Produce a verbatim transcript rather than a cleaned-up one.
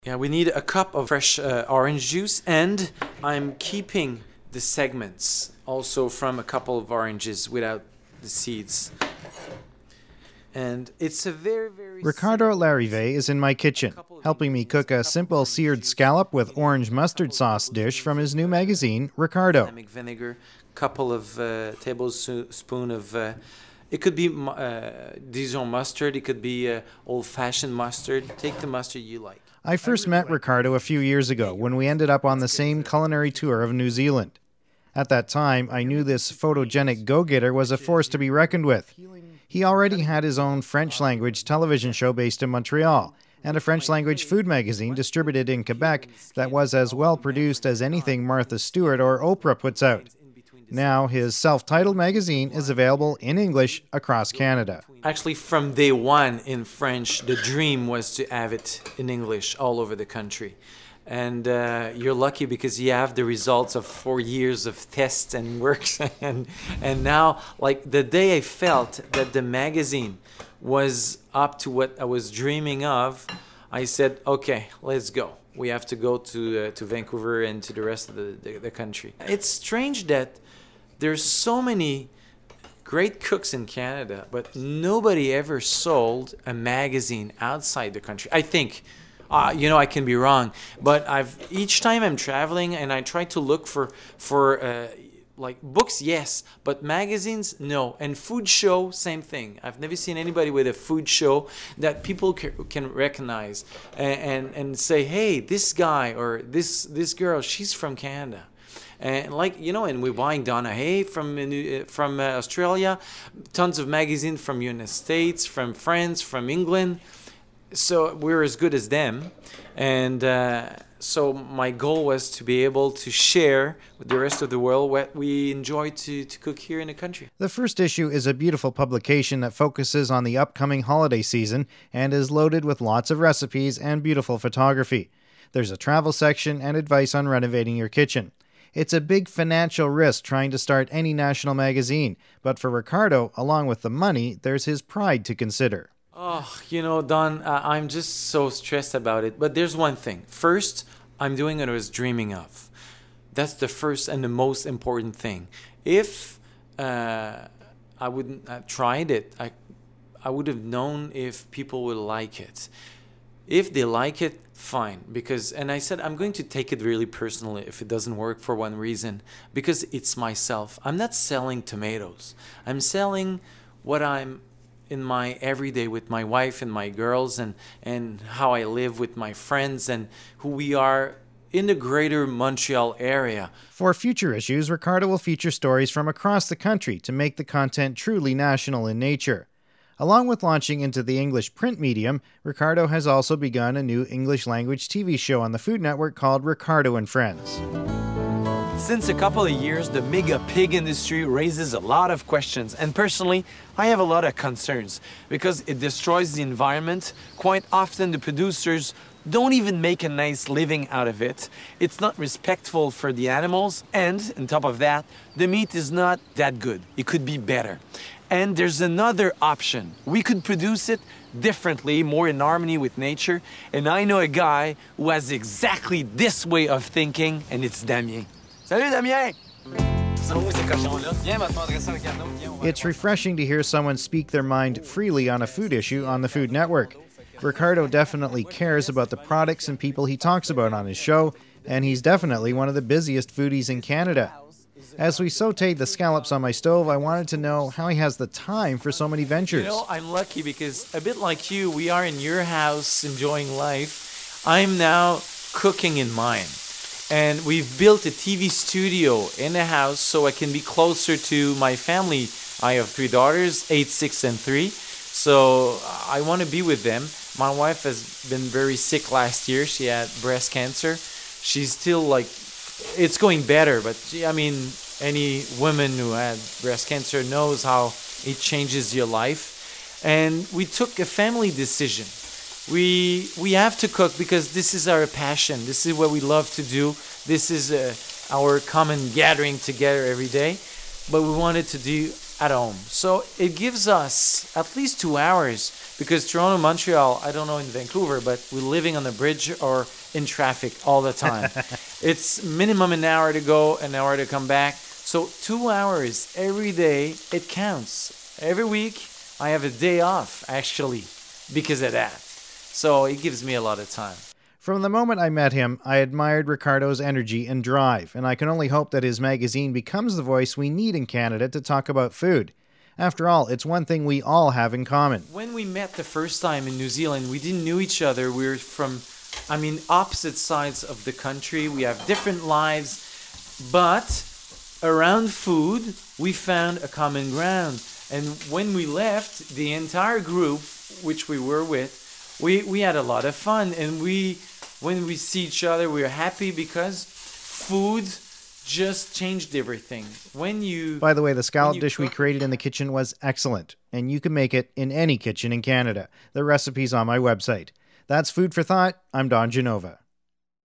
Yeah, we need a cup of fresh uh, orange juice, and I'm keeping the segments also from a couple of oranges without the seeds. And it's a very, very... Ricardo Larive is in my kitchen, helping me cook a simple seared scallop with orange mustard sauce dish from his new magazine, Ricardo. Vinegar, couple of uh, tablespoon of... Uh, it could be uh, Dijon mustard, it could be uh, old-fashioned mustard. Take the mustard you like. I first met Ricardo a few years ago when we ended up on the same culinary tour of New Zealand. At that time, I knew this photogenic go-getter was a force to be reckoned with. He already had his own French-language television show based in Montreal, and a French-language food magazine distributed in Quebec that was as well-produced as anything Martha Stewart or Oprah puts out. Now, his self-titled magazine is available in English across Canada. Actually, from day one in French, the dream was to have it in English all over the country. And uh, you're lucky because you have the results of four years of tests and works. and, and now, like the day I felt that the magazine was up to what I was dreaming of, I said, okay, let's go. We have to go to, uh, to Vancouver and to the rest of the, the, the country. It's strange that there's so many great cooks in Canada, but nobody ever sold a magazine outside the country. I think, uh, you know, I can be wrong, but I've each time I'm traveling and I try to look for for uh, like books, yes, but magazines, no. And food show, same thing. I've never seen anybody with a food show that people ca can recognize and, and and say, hey, this guy or this this girl, she's from Canada. And like, you know, and we're buying Donna Hay from uh, from uh, Australia, tons of magazines from United States, from France, from England. So we're as good as them. And uh, so my goal was to be able to share with the rest of the world what we enjoy to, to cook here in the country. The first issue is a beautiful publication that focuses on the upcoming holiday season and is loaded with lots of recipes and beautiful photography. There's a travel section and advice on renovating your kitchen. It's a big financial risk trying to start any national magazine, but for Ricardo, along with the money, there's his pride to consider. Oh, you know, Don, uh, I'm just so stressed about it. But there's one thing. First, I'm doing what I was dreaming of. That's the first and the most important thing. If uh, I wouldn't have tried it, I, I would have known if people would like it. If they like it, fine. Because, and I said, I'm going to take it really personally if it doesn't work for one reason. Because it's myself. I'm not selling tomatoes. I'm selling what I'm in my everyday with my wife and my girls, and, and how I live with my friends and who we are in the greater Montreal area. For future issues, Ricardo will feature stories from across the country to make the content truly national in nature. Along with launching into the English print medium, Ricardo has also begun a new English-language T V show on the Food Network called Ricardo and Friends. Since a couple of years, the mega pig industry raises a lot of questions, and personally, I have a lot of concerns because it destroys the environment. Quite often, the producers don't even make a nice living out of it. It's not respectful for the animals, and on top of that, the meat is not that good. It could be better. And there's another option. We could produce it differently, more in harmony with nature. And I know a guy who has exactly this way of thinking, and it's Damien. Salut, Damien! It's refreshing to hear someone speak their mind freely on a food issue on the Food Network. Ricardo definitely cares about the products and people he talks about on his show, and he's definitely one of the busiest foodies in Canada. As we sautéed the scallops on my stove, I wanted to know how he has the time for so many ventures. You know, I'm lucky because a bit like you, we are in your house enjoying life. I'm now cooking in mine. And we've built a T V studio in the house so I can be closer to my family. I have three daughters, eight, six, and three. So I want to be with them. My wife has been very sick last year. She had breast cancer. She's still like, it's going better, but I mean, any woman who had breast cancer knows how it changes your life. And we took a family decision. We we have to cook because this is our passion. This is what we love to do. This is uh, our common gathering together every day. But we wanted to do at home. So it gives us at least two hours because Toronto, Montreal, I don't know in Vancouver, but we're living on the bridge or in traffic all the time. It's minimum an hour to go, an hour to come back. So two hours every day, it counts. Every week, I have a day off, actually, because of that. So it gives me a lot of time. From the moment I met him, I admired Ricardo's energy and drive, and I can only hope that his magazine becomes the voice we need in Canada to talk about food. After all, it's one thing we all have in common. When we met the first time in New Zealand, we didn't know each other. We were from, I mean, opposite sides of the country. We have different lives, but around food, we found a common ground. And when we left, the entire group, which we were with, we, we had a lot of fun. And we, when we see each other, we are happy because food just changed everything. When you... By the way, the scallop dish cook, we created in the kitchen was excellent, and you can make it in any kitchen in Canada. The recipe's on my website. That's Food for Thought. I'm Don Genova.